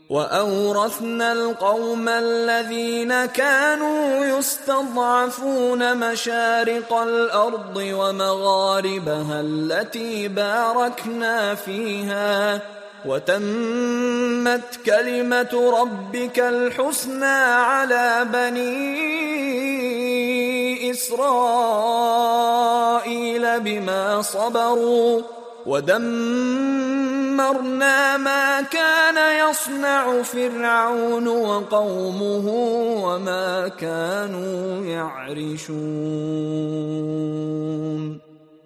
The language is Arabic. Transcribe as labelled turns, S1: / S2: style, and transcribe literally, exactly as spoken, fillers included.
S1: وأورثنا القوم الذين كانوا يستضعفون مشارق الأرض ومغاربها التي باركنا فيها، وتمت كلمة ربك الحسنى على بني إسرائيل بما صبروا، ودمرنا ما كان يصنع فرعون وقومه وما كانوا يعرشون.